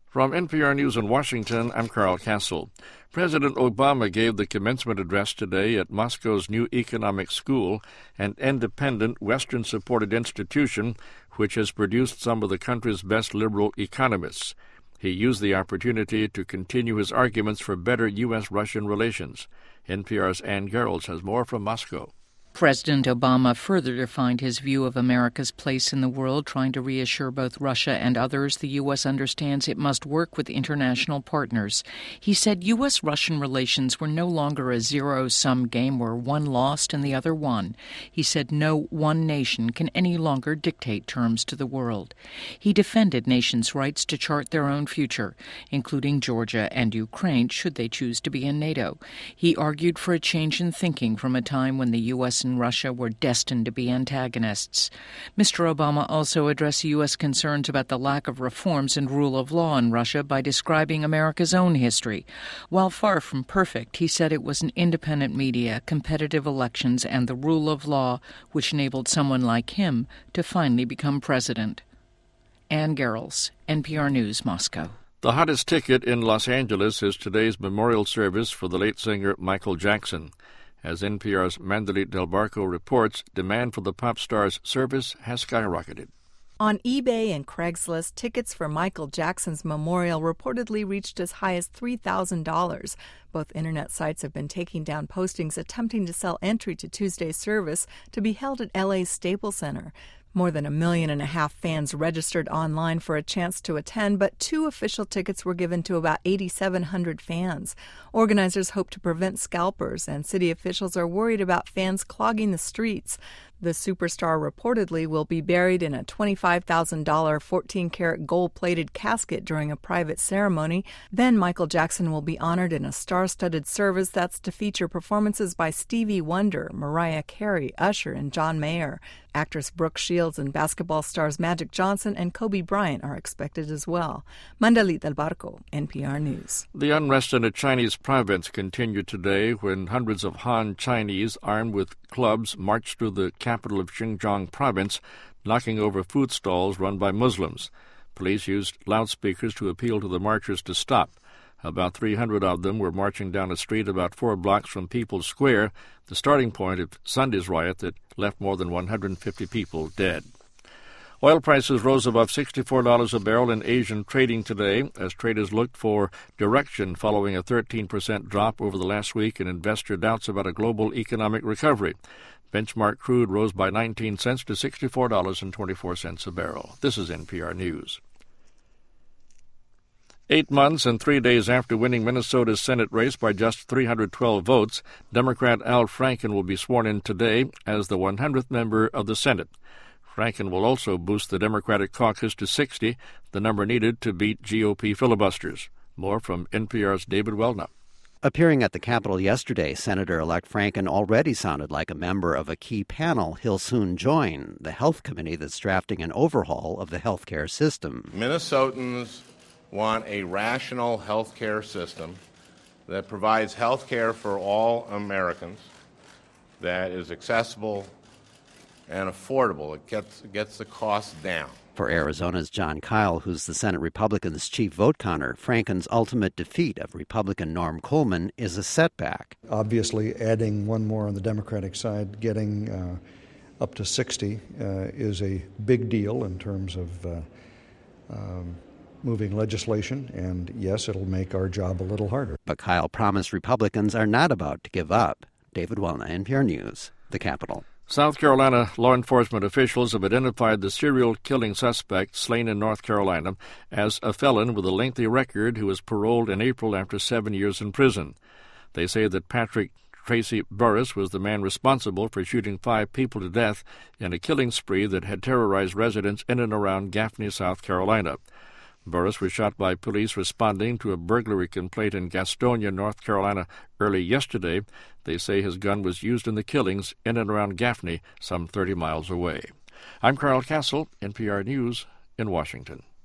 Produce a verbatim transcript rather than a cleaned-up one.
From N P R News in Washington, I'm Carl Castle. President Obama gave the commencement address today at Moscow's New Economic School, an independent, Western-supported institution which has produced some of the country's best liberal economists. He used the opportunity to continue his arguments for better U S Russian relations. N P R's Ann Garrels has more from Moscow. President Obama further defined his view of America's place in the world, trying to reassure both Russia and others the U S understands it must work with international partners. He said U S-Russian relations were no longer a zero-sum game where one lost and the other won. He said no one nation can any longer dictate terms to the world. He defended nations' rights to chart their own future, including Georgia and Ukraine, should they choose to be in NATO. He argued for a change in thinking from a time when the U S and Russia were destined to be antagonists. Mister Obama also addressed U S concerns about the lack of reforms and rule of law in Russia by describing America's own history. While far from perfect, he said it was an independent media, competitive elections, and the rule of law which enabled someone like him to finally become president. Ann Garrels, N P R News, Moscow. The hottest ticket in Los Angeles is today's memorial service for the late singer Michael Jackson. As N P R's Mandalit Del Barco reports, demand for the pop star's service has skyrocketed. On eBay and Craigslist, tickets for Michael Jackson's memorial reportedly reached as high as three thousand dollars. Both internet sites have been taking down postings attempting to sell entry to Tuesday's service to be held at L A's Staples Center. More than a million and a half fans registered online for a chance to attend, but two official tickets were given to about eight thousand seven hundred fans. Organizers hope to prevent scalpers, and city officials are worried about fans clogging the streets. The superstar reportedly will be buried in a twenty-five thousand dollars fourteen-karat gold-plated casket during a private ceremony. Then Michael Jackson will be honored in a star-studded service that's to feature performances by Stevie Wonder, Mariah Carey, Usher, and John Mayer. Actress Brooke Shields and basketball stars Magic Johnson and Kobe Bryant are expected as well. Mandalit Del Barco, N P R News. The unrest in a Chinese province continued today when hundreds of Han Chinese armed with clubs marched through the capital of Xinjiang province, knocking over food stalls run by Muslims. Police used loudspeakers to appeal to the marchers to stop. About three hundred of them were marching down a street about four blocks from People's Square, the starting point of Sunday's riot that left more than one hundred fifty people dead. Oil prices rose above sixty-four dollars a barrel in Asian trading today as traders looked for direction following a thirteen percent drop over the last week and investor doubts about a global economic recovery. Benchmark crude rose by nineteen cents to sixty-four dollars and twenty-four cents a barrel. This is N P R News. Eight months and three days after winning Minnesota's Senate race by just three hundred twelve votes, Democrat Al Franken will be sworn in today as the one hundredth member of the Senate. Franken will also boost the Democratic caucus to sixty, the number needed to beat G O P filibusters. More from N P R's David Welna. Appearing at the Capitol yesterday, Senator-elect Franken already sounded like a member of a key panel he'll soon join, the Health Committee that's drafting an overhaul of the health care system. Minnesotans want a rational health care system that provides health care for all Americans, that is accessible and affordable. It gets, gets the cost down. For Arizona's John Kyle, who's the Senate Republicans' chief vote counter, Franken's ultimate defeat of Republican Norm Coleman is a setback. Obviously, adding one more on the Democratic side, getting uh, up to sixty, uh, is a big deal in terms of uh, um, moving legislation, and yes, it'll make our job a little harder. But Kyle promised Republicans are not about to give up. David Welna, N P R News, the Capitol. South Carolina law enforcement officials have identified the serial killing suspect slain in North Carolina as a felon with a lengthy record who was paroled in April after seven years in prison. They say that Patrick Tracy Burris was the man responsible for shooting five people to death in a killing spree that had terrorized residents in and around Gaffney, South Carolina. Burris was shot by police responding to a burglary complaint in Gastonia, North Carolina, early yesterday. They say his gun was used in the killings in and around Gaffney, some thirty miles away. I'm Carl Castle, N P R News in Washington.